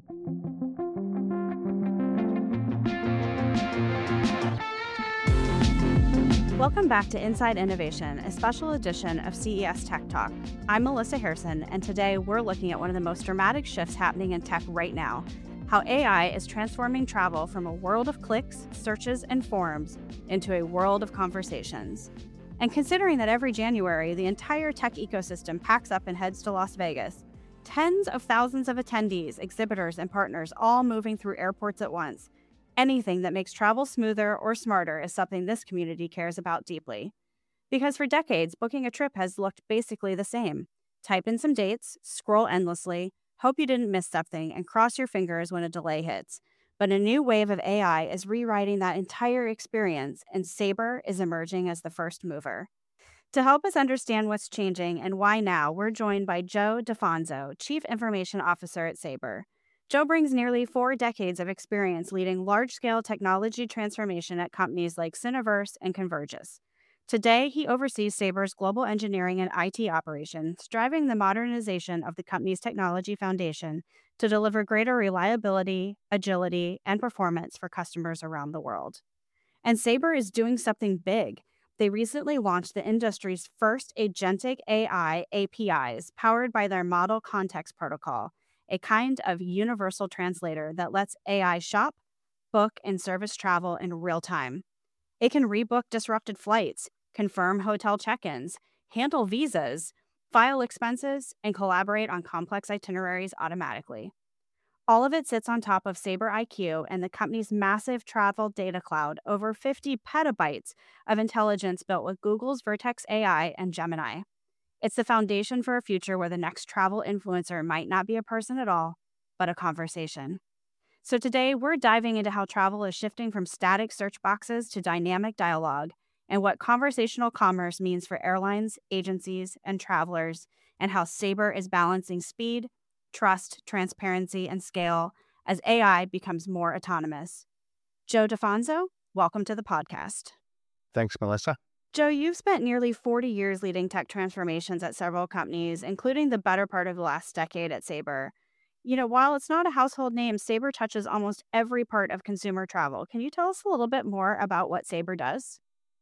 Welcome back to Inside Innovation, a special edition of CES Tech Talk. I'm Melissa Harrison, and today we're looking at one of the most dramatic shifts happening in tech right now, how AI is transforming travel from a world of clicks, searches, and forums into a world of conversations. And considering that every January, the entire tech ecosystem packs up and heads to Las Vegas, tens of thousands of attendees, exhibitors, and partners all moving through airports at once, anything that makes travel smoother or smarter is something this community cares about deeply. Because for decades, booking a trip has looked basically the same. Type in some dates, scroll endlessly, hope you didn't miss something, and cross your fingers when a delay hits. But a new wave of AI is rewriting that entire experience, and Sabre is emerging as the first mover. To help us understand what's changing and why now, we're joined by Joe DeFonso, Chief Information Officer at Sabre. Joe brings nearly 4 decades of experience leading large-scale technology transformation at companies like Cineverse and Convergys. Today, he oversees Sabre's global engineering and IT operations, driving the modernization of the company's technology foundation to deliver greater reliability, agility, and performance for customers around the world. And Sabre is doing something big. They recently launched the industry's first agentic AI APIs powered by their Model Context Protocol, a kind of universal translator that lets AI shop, book, and service travel in real time. It can rebook disrupted flights, confirm hotel check-ins, handle visas, file expenses, and collaborate on complex itineraries automatically. All of it sits on top of Sabre IQ and the company's massive travel data cloud, over 50 petabytes of intelligence built with Google's Vertex AI and Gemini. It's the foundation for a future where the next travel influencer might not be a person at all, but a conversation. So today, we're diving into how travel is shifting from static search boxes to dynamic dialogue, and what conversational commerce means for airlines, agencies, and travelers, and how Sabre is balancing speed, trust, transparency, and scale as AI becomes more autonomous. Joe DeFonso, welcome to the podcast. Thanks, Melissa. Joe, you've spent nearly 40 years leading tech transformations at several companies, including the better part of the last decade at Sabre. While it's not a household name, Sabre touches almost every part of consumer travel. Can you tell us a little bit more about what Sabre does?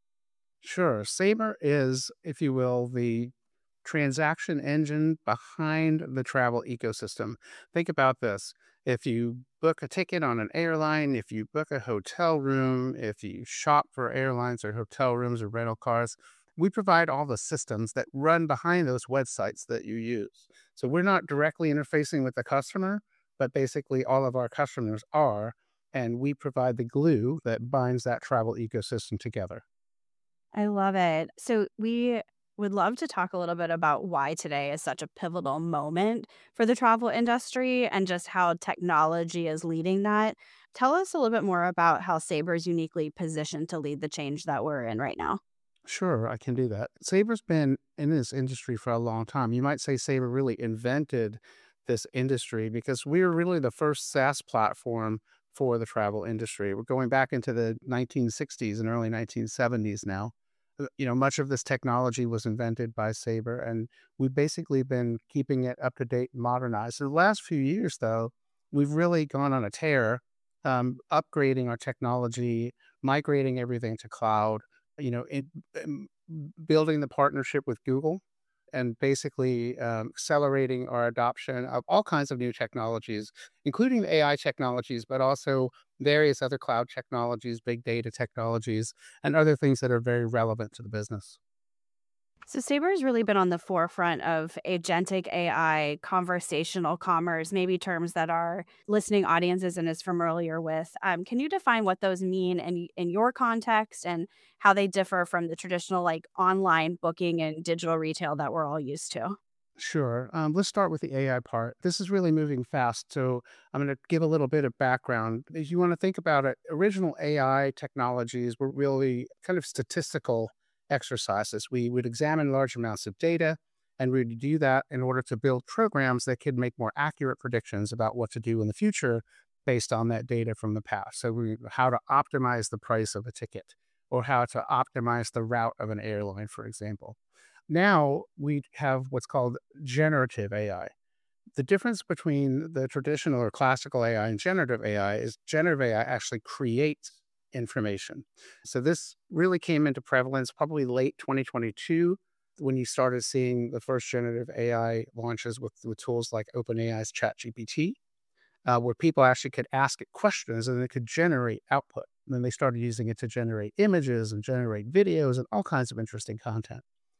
Sure. Sabre is, if you will, the transaction engine behind the travel ecosystem. Think about this. If you book a ticket on an airline, if you book a hotel room, if you shop for airlines or hotel rooms or rental cars, we provide all the systems that run behind those websites that you use. So we're not directly interfacing with the customer, but basically all of our customers are, and we provide the glue that binds that travel ecosystem together. I love it. So we would love to talk a little bit about why today is such a pivotal moment for the travel industry and just how technology is leading that. Tell us a little bit more about how Sabre is uniquely positioned to lead the change that we're in right now. Sure, I can do that. Sabre's been in this industry for a long time. You might say Sabre really invented this industry because we were really the first SaaS platform for the travel industry. We're going back into the 1960s and early 1970s now. Much of this technology was invented by Sabre, and we've basically been keeping it up to date and modernized. In the last few years, though, we've really gone on a tear, upgrading our technology, migrating everything to cloud, building the partnership with Google, and basically accelerating our adoption of all kinds of new technologies, including the AI technologies, but also various other cloud technologies, big data technologies, and other things that are very relevant to the business. So Sabre has really been on the forefront of agentic AI, conversational commerce, maybe terms that our listening audience isn't as familiar with. Can you define what those mean in your context and how they differ from the traditional online booking and digital retail that we're all used to? Sure. Let's start with the AI part. This is really moving fast. So I'm going to give a little bit of background. As you want to think about it, original AI technologies were really kind of statistical exercises. We would examine large amounts of data, and we would do that in order to build programs that could make more accurate predictions about what to do in the future based on that data from the past. So how to optimize the price of a ticket or how to optimize the route of an airline, for example. Now we have what's called generative AI. The difference between the traditional or classical AI and generative AI is generative AI actually creates information. So this really came into prevalence probably late 2022 when you started seeing the first generative AI launches with tools like OpenAI's ChatGPT, where people actually could ask it questions and it could generate output. And then they started using it to generate images and generate videos and all kinds of interesting content.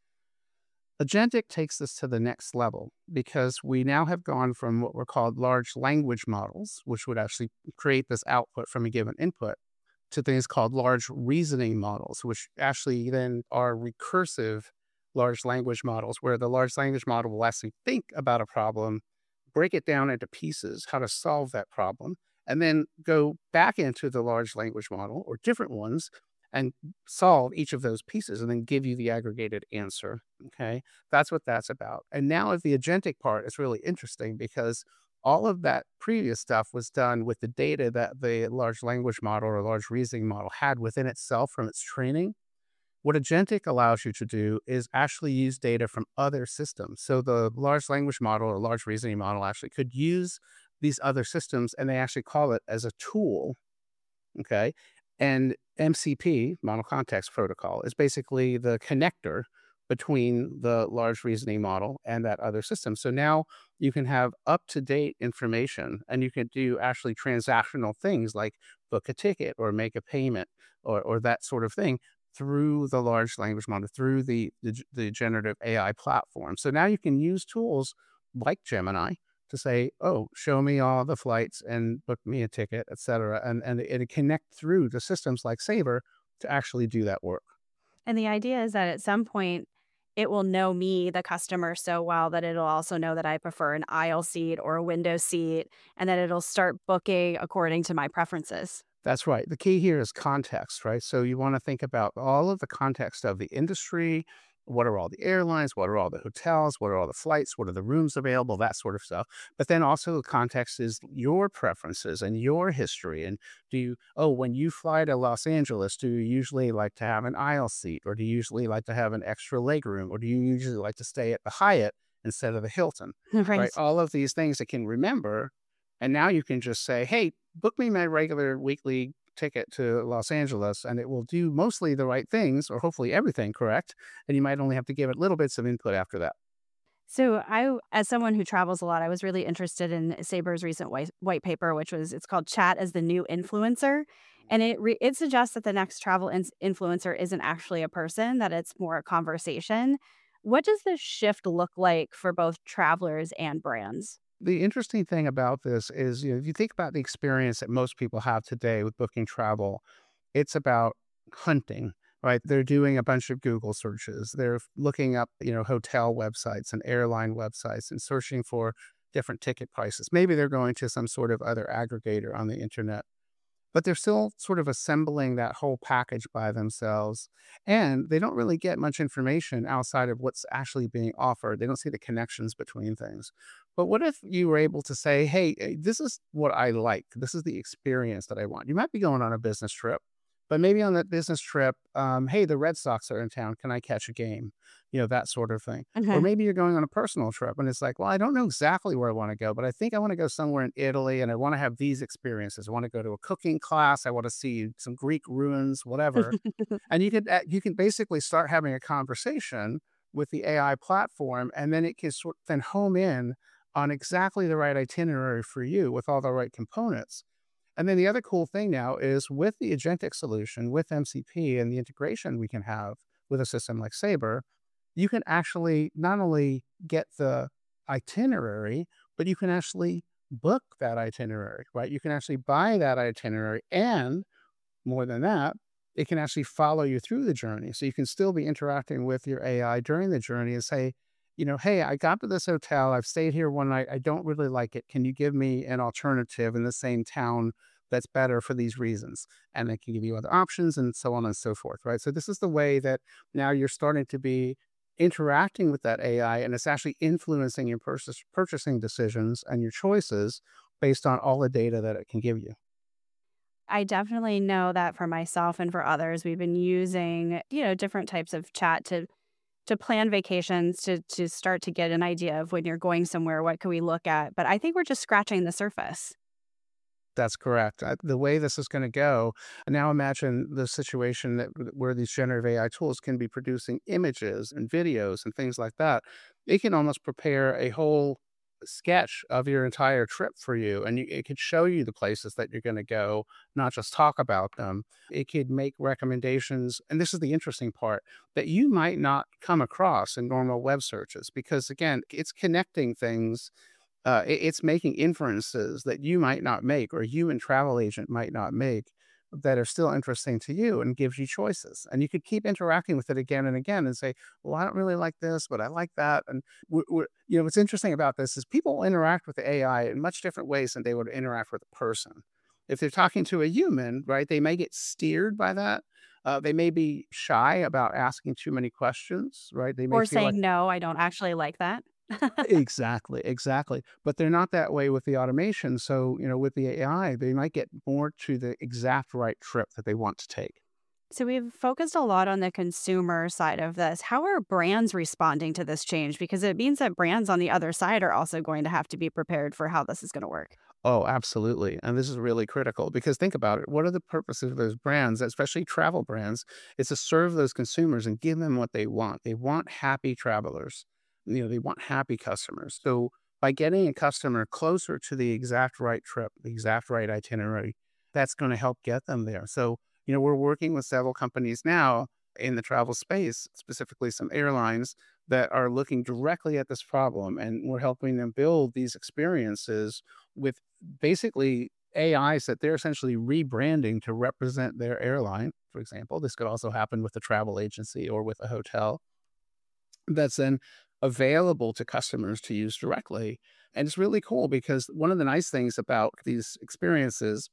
Agentic takes this to the next level because we now have gone from what were called large language models, which would actually create this output from a given input, to things called large reasoning models, which actually then are recursive large language models, where the large language model will actually think about a problem, break it down into pieces, how to solve that problem, and then go back into the large language model or different ones and solve each of those pieces and then give you the aggregated answer. Okay. That's what that's about. And now of the agentic part is really interesting because all of that previous stuff was done with the data that the large language model or large reasoning model had within itself from its training. What agentic allows you to do is actually use data from other systems. So the large language model or large reasoning model actually could use these other systems and they actually call it as a tool. Okay. And MCP, Model Context Protocol, is basically the connector between the large reasoning model and that other system. So now you can have up to date information and you can do actually transactional things like book a ticket or make a payment or that sort of thing through the large language model, through the generative AI platform. So now you can use tools like Gemini to say, oh, show me all the flights and book me a ticket, et cetera. And it connect through to systems like Sabre to actually do that work. And the idea is that at some point, it will know me, the customer, so well that it'll also know that I prefer an aisle seat or a window seat, and that it'll start booking according to my preferences. That's right. The key here is context, right? So you want to think about all of the context of the industry. What are all the airlines? What are all the hotels? What are all the flights? What are the rooms available? That sort of stuff. But then also the context is your preferences and your history. And when you fly to Los Angeles, do you usually like to have an aisle seat? Or do you usually like to have an extra leg room? Or do you usually like to stay at the Hyatt instead of the Hilton? Right? Right. All of these things it can remember. And now you can just say, hey, book me my regular weekly ticket to Los Angeles, and it will do mostly the right things, or hopefully everything correct. And you might only have to give it little bits of input after that. So as someone who travels a lot, I was really interested in Sabre's recent white paper, it's called "Chat as the New Influencer," and it suggests that the next travel influencer isn't actually a person; that it's more a conversation. What does this shift look like for both travelers and brands? The interesting thing about this is, if you think about the experience that most people have today with booking travel, it's about hunting, right? They're doing a bunch of Google searches. They're looking up, hotel websites and airline websites and searching for different ticket prices. Maybe they're going to some sort of other aggregator on the internet, but they're still sort of assembling that whole package by themselves. And they don't really get much information outside of what's actually being offered. They don't see the connections between things. But what if you were able to say, hey, this is what I like. This is the experience that I want. You might be going on a business trip, but maybe on that business trip, hey, the Red Sox are in town. Can I catch a game? That sort of thing. Or Okay. maybe you're going on a personal trip and it's like, well, I don't know exactly where I want to go, but I think I want to go somewhere in Italy and I want to have these experiences. I want to go to a cooking class. I want to see some Greek ruins, whatever. And you can basically start having a conversation with the AI platform, and then it can then home in on exactly the right itinerary for you with all the right components. And then the other cool thing now is with the agentic solution, with MCP and the integration we can have with a system like Sabre, you can actually not only get the itinerary, but you can actually book that itinerary, right? You can actually buy that itinerary. And more than that, it can actually follow you through the journey. So you can still be interacting with your AI during the journey and say, hey, I got to this hotel. I've stayed here one night. I don't really like it. Can you give me an alternative in the same town that's better for these reasons? And they can give you other options and so on and so forth, right? So this is the way that now you're starting to be interacting with that AI and it's actually influencing your purchasing decisions and your choices based on all the data that it can give you. I definitely know that for myself and for others, we've been using, different types of chat to to plan vacations, to start to get an idea of when you're going somewhere, what can we look at? But I think we're just scratching the surface. That's correct. The way this is going to go, now imagine the situation where these generative AI tools can be producing images and videos and things like that. It can almost prepare a whole sketch of your entire trip for you, and it could show you the places that you're going to go, not just talk about them. It could make recommendations, and this is the interesting part, that you might not come across in normal web searches because, again, it's connecting things. It's making inferences that you might not make or you and travel agent might not make that are still interesting to you and gives you choices. And you could keep interacting with it again and again and say, well, I don't really like this, but I like that. And what's interesting about this is people interact with the AI in much different ways than they would interact with a person. If they're talking to a human, right, they may get steered by that. They may be shy about asking too many questions, right? They may Or feel like saying, "No, I don't actually like that." exactly, exactly. But they're not that way with the automation. So, with the AI, they might get more to the exact right trip that they want to take. So we've focused a lot on the consumer side of this. How are brands responding to this change? Because it means that brands on the other side are also going to have to be prepared for how this is going to work. Oh, absolutely. And this is really critical because think about it. What are the purposes of those brands, especially travel brands? Is to serve those consumers and give them what they want. They want happy travelers. They want happy customers. So by getting a customer closer to the exact right trip, the exact right itinerary, that's going to help get them there. So, we're working with several companies now in the travel space, specifically some airlines that are looking directly at this problem, and we're helping them build these experiences with basically AIs that they're essentially rebranding to represent their airline. For example, this could also happen with a travel agency or with a hotel that's then available to customers to use directly. And it's really cool because one of the nice things about these experiences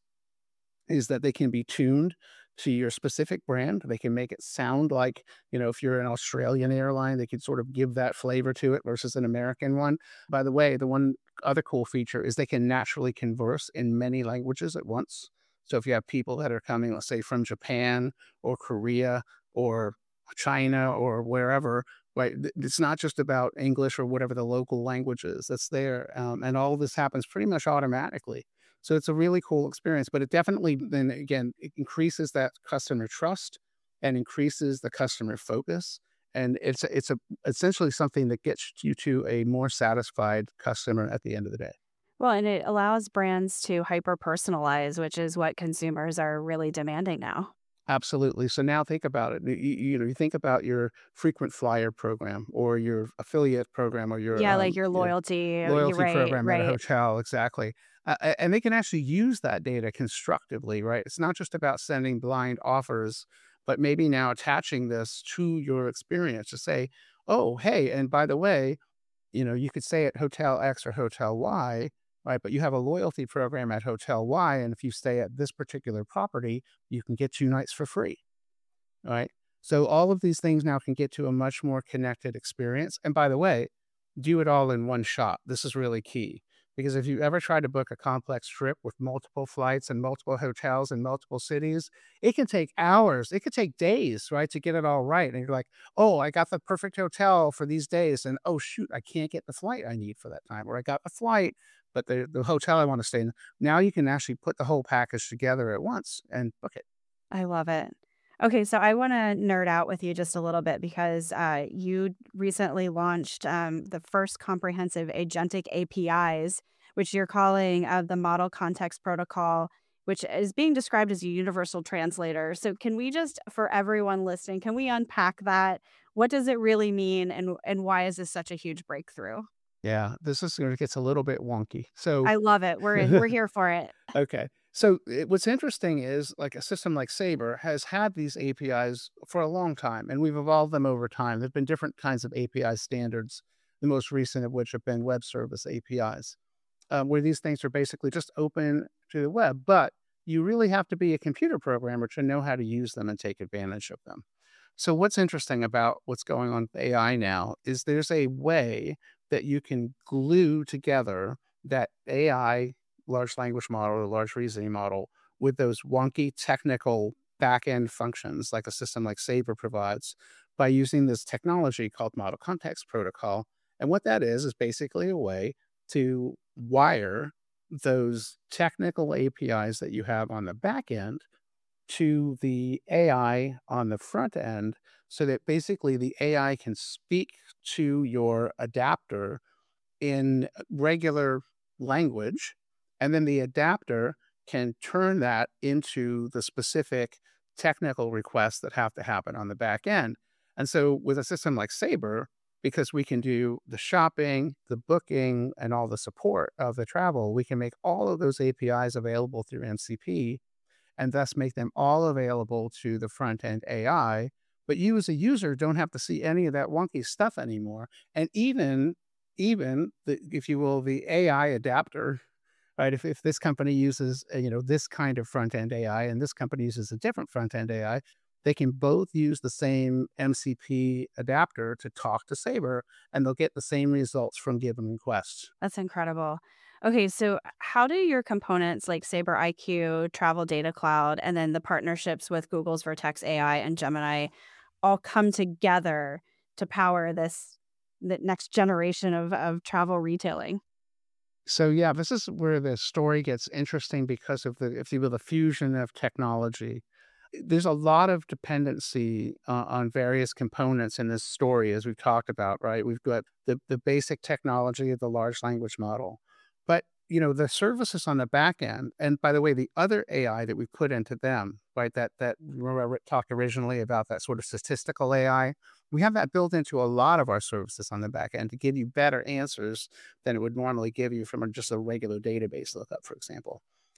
is that they can be tuned to your specific brand. They can make it sound like, if you're an Australian airline, they can sort of give that flavor to it versus an American one. By the way, the one other cool feature is they can naturally converse in many languages at once. So if you have people that are coming, let's say from Japan or Korea or China or wherever, right? It's not just about English or whatever the local language is that's there. And all this happens pretty much automatically. So it's a really cool experience, but it definitely then again, it increases that customer trust and increases the customer focus. And it's essentially something that gets you to a more satisfied customer at the end of the day. Well, and it allows brands to hyper personalize, which is what consumers are really demanding now. Absolutely. So now think about it. You think about your frequent flyer program or your affiliate program or your Yeah, like your loyalty. You're loyalty right, program at a right. hotel. Exactly. And they can actually use that data constructively, right? It's not just about sending blind offers, but maybe now attaching this to your experience to say, oh, hey, and by the way, you could stay at Hotel X or Hotel Y, right? But you have a loyalty program at Hotel Y. And if you stay at this particular property, you can get 2 nights for free, right? So all of these things now can get to a much more connected experience. And by the way, do it all in one shot. This is really key because if you ever try to book a complex trip with multiple flights and multiple hotels in multiple cities, it can take hours. It could take days, right, to get it all right. And you're like, oh, I got the perfect hotel for these days. And oh, shoot, I can't get the flight I need for that time. Or I got the flight, but the hotel I want to stay in. Now you can actually put the whole package together at once and book it. I love it. Okay, so I want to nerd out with you just a little bit because you recently launched the first comprehensive agentic APIs, which you're calling the Model Context Protocol, which is being described as a universal translator. So, can we just, for everyone listening, can we unpack that? What does it really mean, and why is this such a huge breakthrough? Yeah, this is where it gets a little bit wonky. So, I love it. We're here for it. okay. So what's interesting is like a system like Sabre has had these APIs for a long time, and we've evolved them over time. There've been different kinds of API standards, the most recent of which have been web service APIs, where these things are basically just open to the web. But you really have to be a computer programmer to know how to use them and take advantage of them. So what's interesting about what's going on with AI now is there's a way that you can glue together that AI large language model or large reasoning model with those wonky technical back end functions like a system like Sabre provides, by using this technology called Model Context Protocol. And what that is basically a way to wire those technical APIs that you have on the back end to the AI on the front end so that basically the AI can speak to your adapter in regular language, and then the adapter can turn that into the specific technical requests that have to happen on the back end. And so with a system like Sabre, because we can do the shopping, the booking, and all the support of the travel, we can make all of those APIs available through MCP and thus make them all available to the front end AI. But you as a user don't have to see any of that wonky stuff anymore. And even the, if you will, the AI adapter, right? If this company uses this kind of front end AI and this company uses a different front end AI, they can both use the same MCP adapter to talk to Sabre, and they'll get the same results from given requests. That's incredible. Okay, so how do your components like Sabre IQ, Travel Data Cloud, and then the partnerships with Google's Vertex AI and Gemini all come together to power the next generation of travel retailing? So yeah, this is where the story gets interesting because of the, if you will, the fusion of technology. There's a lot of dependency on various components in this story, as we've talked about, right? We've got the basic technology of the large language model, but the services on the back end, and by the way, the other AI that we put into them, right? That remember I talked originally about that sort of statistical AI. We have that built into a lot of our services on the back end to give you better answers than it would normally give you from just a regular database lookup, for example.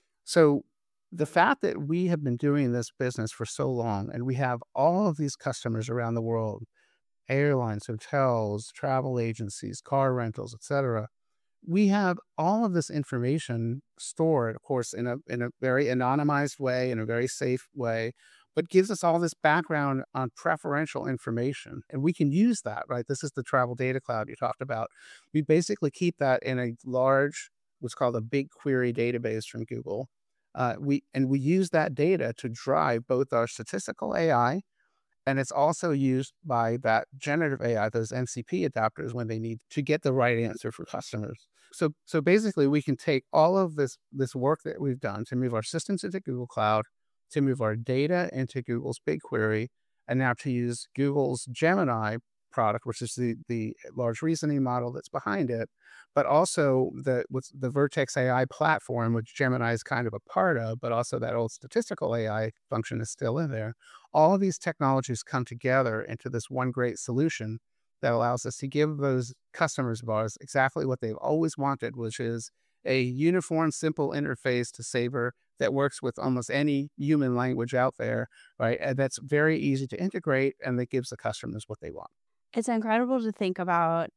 So the fact that we have been doing this business for so long and we have all of these customers around the world, airlines, hotels, travel agencies, car rentals, etc., we have all of this information stored, of course, in a very anonymized way, in a very safe way, but gives us all this background on preferential information. And we can use that, right? This is the travel data cloud you talked about. We basically keep that in a large, what's called a BigQuery database from Google. We use that data to drive both our statistical AI, and it's also used by that generative AI, those MCP adapters, when they need to get the right answer for customers. So basically, we can take all of this work that we've done to move our systems into Google Cloud, to move our data into Google's BigQuery, and now to use Google's Gemini product, which is the large reasoning model that's behind it, but also with the Vertex AI platform, which Gemini is kind of a part of, but also that old statistical AI function is still in there. All of these technologies come together into this one great solution that allows us to give those customers of ours exactly what they've always wanted, which is a uniform, simple interface to Sabre that works with almost any human language out there, right? And that's very easy to integrate and that gives the customers what they want. It's incredible to think about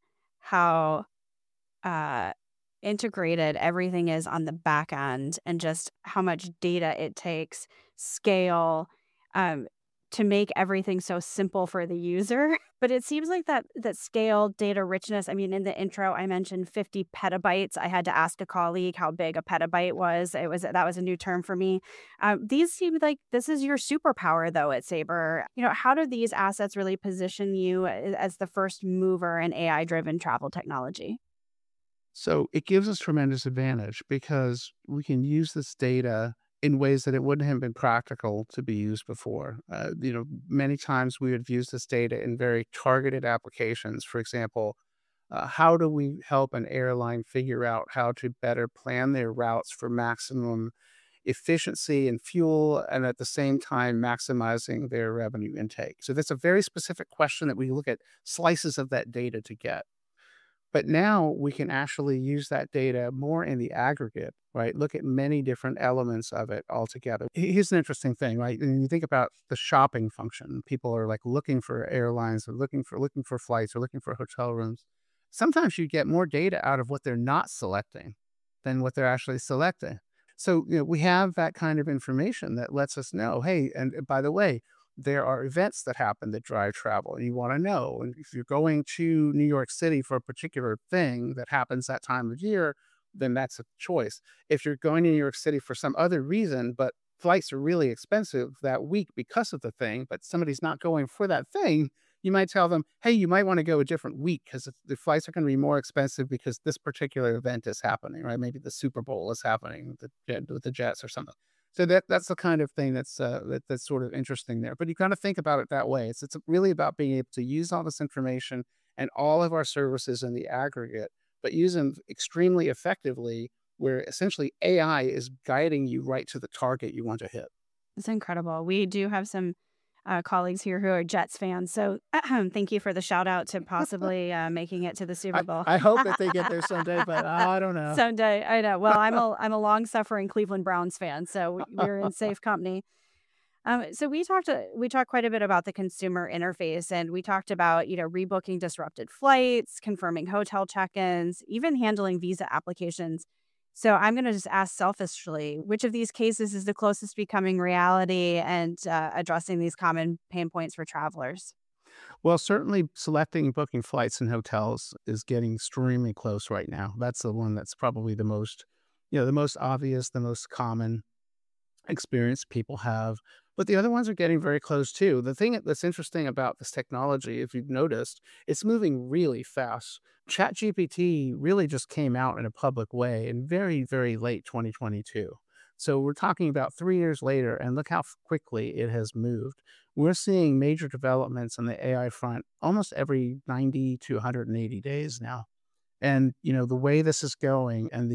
how uh, integrated everything is on the back end and just how much data it takes, scale, um, to make everything so simple for the user. But it seems like that scale, data richness. I mean, in the intro, I mentioned 50 petabytes. I had to ask a colleague how big a petabyte was. That was a new term for me. These seem like this is your superpower, though, at Sabre. How do these assets really position you as the first mover in AI-driven travel technology? So it gives us tremendous advantage because we can use this data in ways that it wouldn't have been practical to be used before. Many times we would use this data in very targeted applications. For example, how do we help an airline figure out how to better plan their routes for maximum efficiency and fuel, and at the same time maximizing their revenue intake? So that's a very specific question that we look at slices of that data to get. But now we can actually use that data more in the aggregate, right? Look at many different elements of it altogether. Here's an interesting thing, right? When you think about the shopping function, people are like looking for airlines or looking for flights or looking for hotel rooms. Sometimes you get more data out of what they're not selecting than what they're actually selecting. So, we have that kind of information that lets us know, hey, and by the way, there are events that happen that drive travel and you want to know. And if you're going to New York City for a particular thing that happens that time of year, then that's a choice. If you're going to New York City for some other reason, but flights are really expensive that week because of the thing, but somebody's not going for that thing, You might tell them, hey, you might want to go a different week because the flights are going to be more expensive because this particular event is happening, right? Maybe the Super Bowl is happening with the Jets or something. So that's the kind of thing that's sort of interesting there. But you kind of think about it that way. It's really about being able to use all this information and all of our services in the aggregate, but use them extremely effectively, where essentially AI is guiding you right to the target you want to hit. It's incredible. We do have some colleagues here who are Jets fans. So thank you for the shout out to possibly making it to the Super Bowl. I hope that they get there someday, but I don't know. Someday, I know. Well, I'm a long suffering Cleveland Browns fan, so we're in safe company. So we talked quite a bit about the consumer interface, and we talked about rebooking disrupted flights, confirming hotel check-ins, even handling visa applications. So I'm going to just ask selfishly, which of these cases is the closest becoming reality and addressing these common pain points for travelers? Well, certainly selecting booking flights and hotels is getting extremely close right now. That's the one that's probably the most obvious, the most common experience people have. But the other ones are getting very close too. The thing that's interesting about this technology, if you've noticed, it's moving really fast. ChatGPT really just came out in a public way in very, very late 2022. So we're talking about 3 years later, and look how quickly it has moved. We're seeing major developments on the AI front almost every 90 to 180 days now. And the way this is going and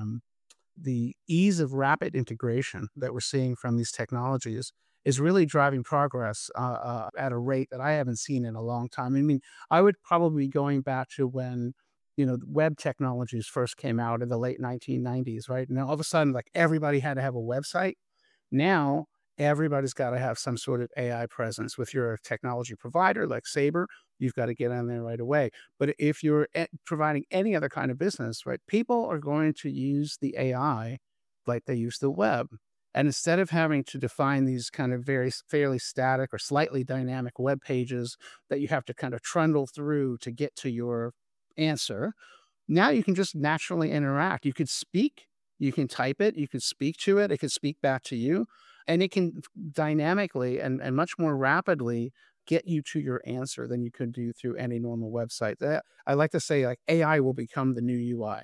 the ease of rapid integration that we're seeing from these technologies is really driving progress at a rate that I haven't seen in a long time. I mean, I would probably be going back to when, web technologies first came out in the late 1990s, right? And all of a sudden, like everybody had to have a website. Now, everybody's got to have some sort of AI presence. With your technology provider like Sabre, you've got to get on there right away. But if you're providing any other kind of business, right, people are going to use the AI like they use the web. And instead of having to define these kind of fairly static or slightly dynamic web pages that you have to kind of trundle through to get to your answer, now you can just naturally interact. You could speak, you can type it, you can speak to it could speak back to you, and it can dynamically and much more rapidly get you to your answer than you could do through any normal website. I like to say, like, AI will become the new UI.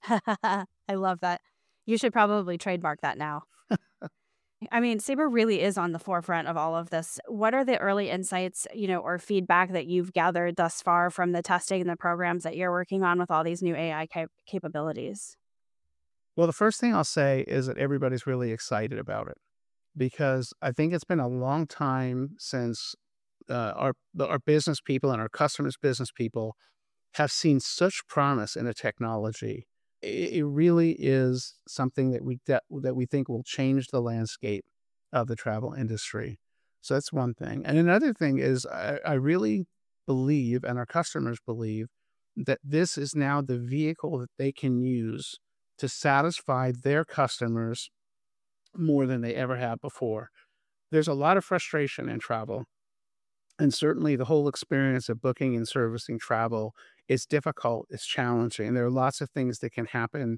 I love that. You should probably trademark that now. I mean, Sabre really is on the forefront of all of this. What are the early insights, or feedback that you've gathered thus far from the testing and the programs that you're working on with all these new AI capabilities? Well, the first thing I'll say is that everybody's really excited about it, because I think it's been a long time since our business people and our customers' business people have seen such promise in a technology. It really is something that we think will change the landscape of the travel industry. So that's one thing. And another thing is I really believe, and our customers believe, that this is now the vehicle that they can use to satisfy their customers more than they ever have before. There's a lot of frustration in travel. And certainly the whole experience of booking and servicing travel is difficult, it's challenging. And there are lots of things that can happen,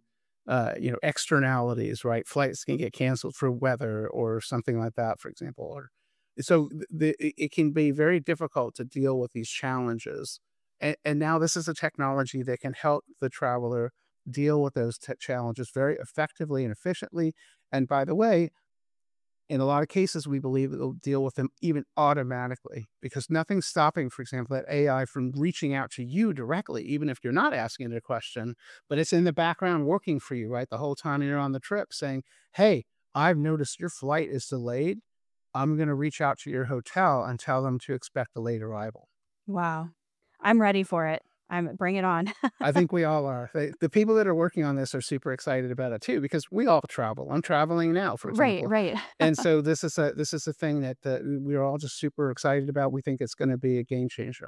externalities, right? Flights can get canceled for weather or something like that, for example. So it can be very difficult to deal with these challenges. And now this is a technology that can help the traveler deal with those challenges very effectively and efficiently. And by the way, in a lot of cases, we believe it'll deal with them even automatically, because nothing's stopping, for example, that AI from reaching out to you directly, even if you're not asking it a question, but it's in the background working for you, right? The whole time you're on the trip saying, hey, I've noticed your flight is delayed. I'm going to reach out to your hotel and tell them to expect a late arrival. Wow. I'm ready for it. Bring it on. I think we all are. The people that are working on this are super excited about it too, because we all travel. I'm traveling now, for Right, example. right. And so this is a thing that we're all just super excited about. We think it's going to be a game changer.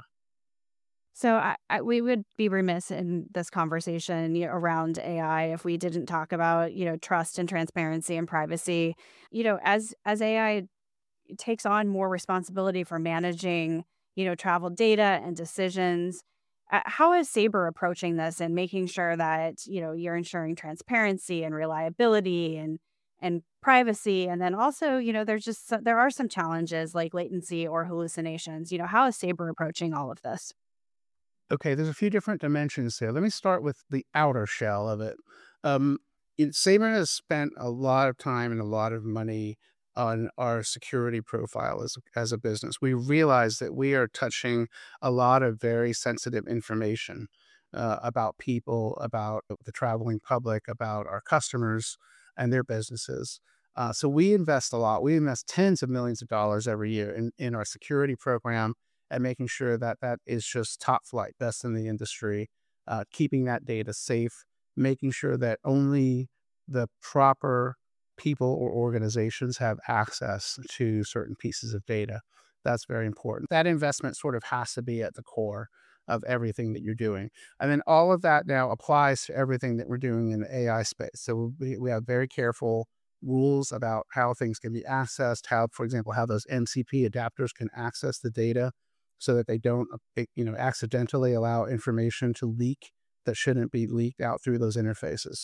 So we would be remiss in this conversation around AI if we didn't talk about, trust and transparency and privacy. As AI takes on more responsibility for managing, travel data and decisions, how is Sabre approaching this and making sure that, you're ensuring transparency and reliability and and privacy. And then also, there are some challenges like latency or hallucinations. How is Sabre approaching all of this? Okay, there's a few different dimensions here. Let me start with the outer shell of it. Um, Sabre has spent a lot of time and a lot of money on our security profile as a business. We realize that we are touching a lot of very sensitive information about people, about the traveling public, about our customers and their businesses. So we invest a lot. We invest tens of millions of dollars every year in our security program and making sure that that is just top flight, best in the industry, keeping that data safe, making sure that only the proper people or organizations have access to certain pieces of data. That's very important. That investment sort of has to be at the core of everything that you're doing. And then all of that now applies to everything that we're doing in the AI space. So we have very careful rules about how things can be accessed, how, for example, how those MCP adapters can access the data so that they don't, accidentally allow information to leak that shouldn't be leaked out through those interfaces.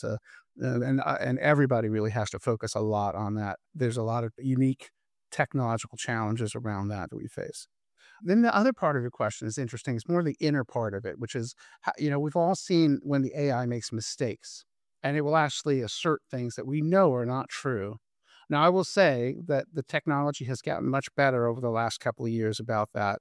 And everybody really has to focus a lot on that. There's a lot of unique technological challenges around that we face. Then the other part of your question is interesting. It's more the inner part of it, which is, we've all seen when the AI makes mistakes and it will actually assert things that we know are not true. Now, I will say that the technology has gotten much better over the last couple of years about that.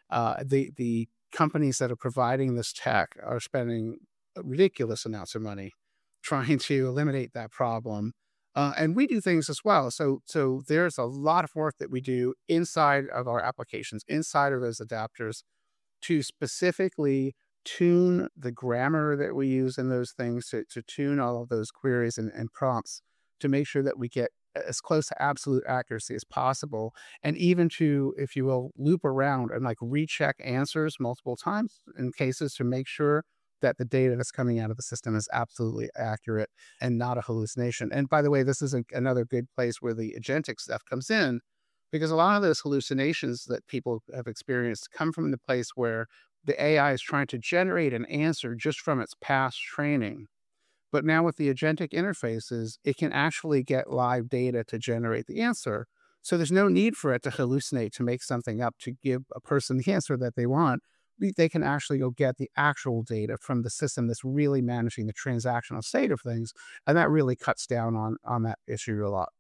The companies that are providing this tech are spending ridiculous amounts of money trying to eliminate that problem. And we do things as well. So there's a lot of work that we do inside of our applications, inside of those adapters, to specifically tune the grammar that we use in those things, to tune all of those queries and prompts to make sure that we get as close to absolute accuracy as possible. And even to, if you will, loop around and like recheck answers multiple times in cases to make sure that the data that's coming out of the system is absolutely accurate and not a hallucination. And by the way, this is another good place where the agentic stuff comes in, because a lot of those hallucinations that people have experienced come from the place where the AI is trying to generate an answer just from its past training. But now with the agentic interfaces, it can actually get live data to generate the answer. So there's no need for it to hallucinate, to make something up, to give a person the answer that they want. They can actually go get the actual data from the system that's really managing the transactional state of things. And that really cuts down on that issue a lot.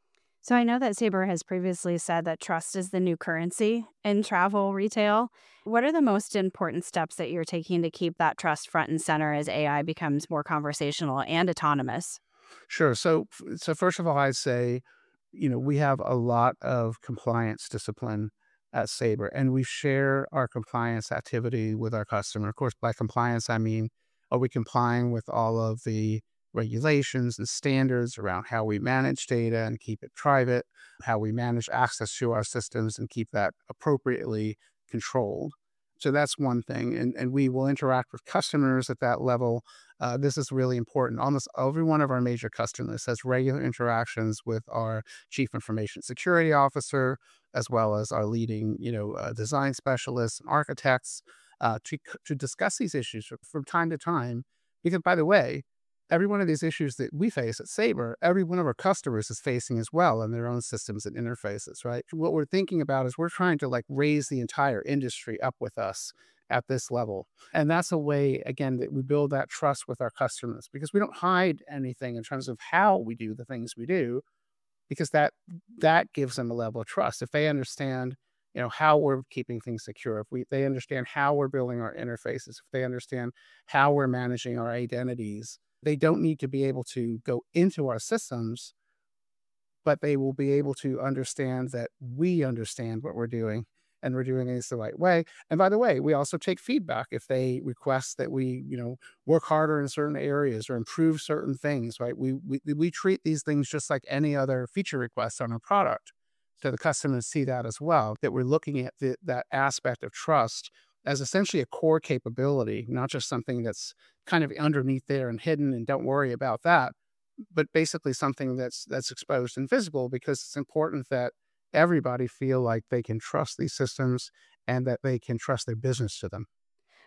So I know that Sabre has previously said that trust is the new currency in travel retail. What are the most important steps that you're taking to keep that trust front and center as AI becomes more conversational and autonomous? Sure. So first of all, I'd say, we have a lot of compliance discipline at Sabre, and we share our compliance activity with our customer. Of course, by compliance, I mean, are we complying with all of the regulations and standards around how we manage data and keep it private, how we manage access to our systems and keep that appropriately controlled? So that's one thing. And we will interact with customers at that level. This is really important. Almost every one of our major customers has regular interactions with our chief information security officer, as well as our leading, design specialists and architects, to discuss these issues from time to time. Because, by the way, every one of these issues that we face at Sabre, every one of our customers is facing as well in their own systems and interfaces, right? What we're thinking about is we're trying to like raise the entire industry up with us at this level. And that's a way, again, that we build that trust with our customers, because we don't hide anything in terms of how we do the things we do, because that gives them a level of trust. If they understand, how we're keeping things secure, if they understand how we're building our interfaces, if they understand how we're managing our identities, they don't need to be able to go into our systems, but they will be able to understand that we understand what we're doing and we're doing it the right way. And by the way, we also take feedback if they request that we, work harder in certain areas or improve certain things, right? We treat these things just like any other feature request on a product. So the customers see that as well, that we're looking at that aspect of trust as essentially a core capability, not just something that's kind of underneath there and hidden and don't worry about that, but basically something that's exposed and visible, because it's important that everybody feel like they can trust these systems and that they can trust their business to them.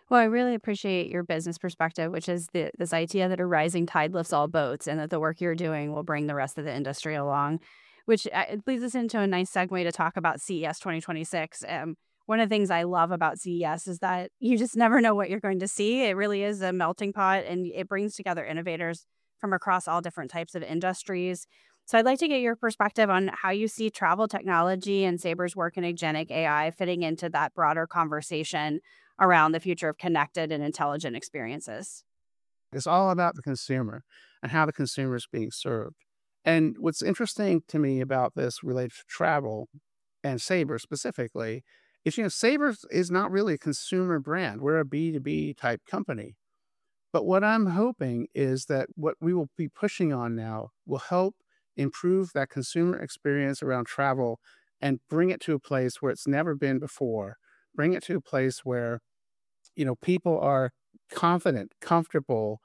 Well, I really appreciate your business perspective, which is this idea that a rising tide lifts all boats and that the work you're doing will bring the rest of the industry along, which it leads us into a nice segue to talk about CES 2026. One of the things I love about CES is that you just never know what you're going to see. It really is a melting pot and it brings together innovators from across all different types of industries. So I'd like to get your perspective on how you see travel technology and Saber's work in agentic AI fitting into that broader conversation around the future of connected and intelligent experiences. It's all about the consumer and how the consumer is being served. And what's interesting to me about this related to travel and Sabre specifically is, Sabre is not really a consumer brand. We're a B2B type company. But what I'm hoping is that what we will be pushing on now will help improve that consumer experience around travel and bring it to a place where it's never been before. Bring it to a place where, people are confident, comfortable,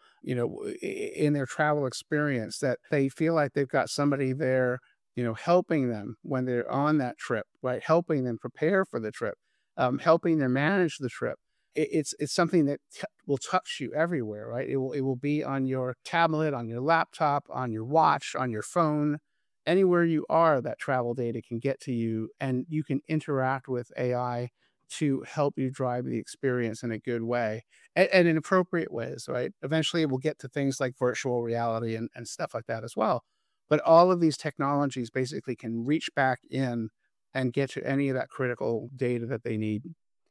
in their travel experience, that they feel like they've got somebody there, helping them when they're on that trip, right? Helping them prepare for the trip, helping them manage the trip. It's something that will touch you everywhere, right? It will be on your tablet, on your laptop, on your watch, on your phone. Anywhere you are, that travel data can get to you, and you can interact with AI to help you drive the experience in a good way and in appropriate ways, right? Eventually, we'll get to things like virtual reality and stuff like that as well. But all of these technologies basically can reach back in and get to any of that critical data that they need.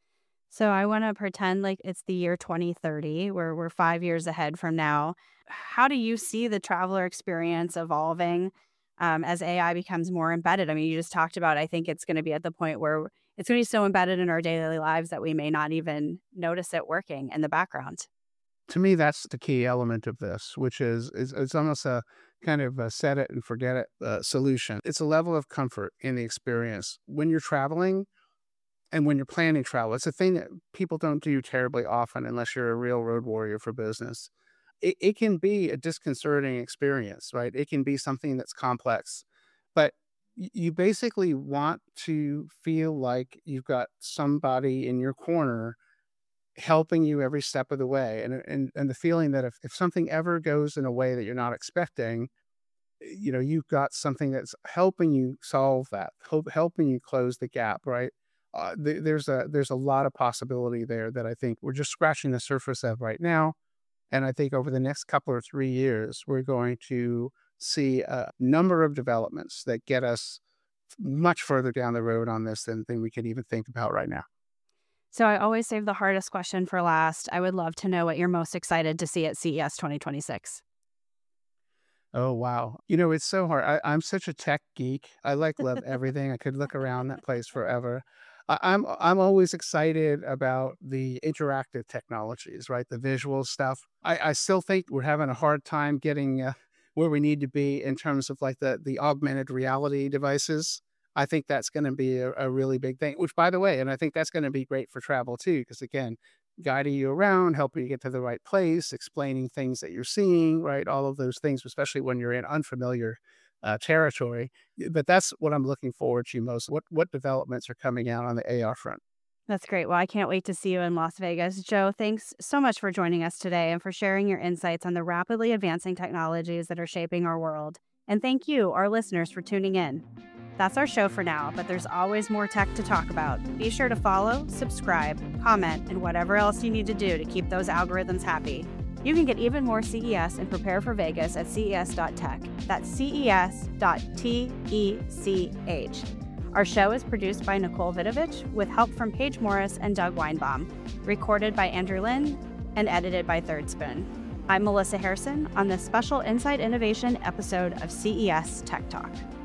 So I want to pretend like it's the year 2030, where we're 5 years ahead from now. How do you see the traveler experience evolving as AI becomes more embedded? I mean, you just talked about, I think it's going to be at the point where it's going to be so embedded in our daily lives that we may not even notice it working in the background. To me, that's the key element of this, which is it's almost a kind of a set it and forget it solution. It's a level of comfort in the experience when you're traveling. And when you're planning travel, it's a thing that people don't do terribly often unless you're a real road warrior for business. It can be a disconcerting experience, right? It can be something that's complex, but you basically want to feel like you've got somebody in your corner helping you every step of the way. And the feeling that if something ever goes in a way that you're not expecting, you've got something that's helping you solve that, helping you close the gap, right? There's a lot of possibility there that I think we're just scratching the surface of right now. And I think over the next couple or 3 years, we're going to see a number of developments that get us much further down the road on this than we could even think about right now. So I always save the hardest question for last. I would love to know what you're most excited to see at CES 2026. Oh, wow. It's so hard. I'm such a tech geek. Love everything. I could look around that place forever. I'm always excited about the interactive technologies, right? The visual stuff. I still think we're having a hard time getting where we need to be in terms of like the augmented reality devices. I think that's going to be a really big thing, which, by the way, and I think that's going to be great for travel too, because again, guiding you around, helping you get to the right place, explaining things that you're seeing, right? All of those things, especially when you're in unfamiliar territory. But that's what I'm looking forward to most. What developments are coming out on the AR front? That's great. Well, I can't wait to see you in Las Vegas. Joe, thanks so much for joining us today and for sharing your insights on the rapidly advancing technologies that are shaping our world. And thank you, our listeners, for tuning in. That's our show for now, but there's always more tech to talk about. Be sure to follow, subscribe, comment, and whatever else you need to do to keep those algorithms happy. You can get even more CES and prepare for Vegas at ces.tech. That's ces.tech. Our show is produced by Nicole Vidovich with help from Paige Morris and Doug Weinbaum, recorded by Andrew Lynn, and edited by Third Spoon. I'm Melissa Harrison on this special Inside Innovation episode of CES Tech Talk.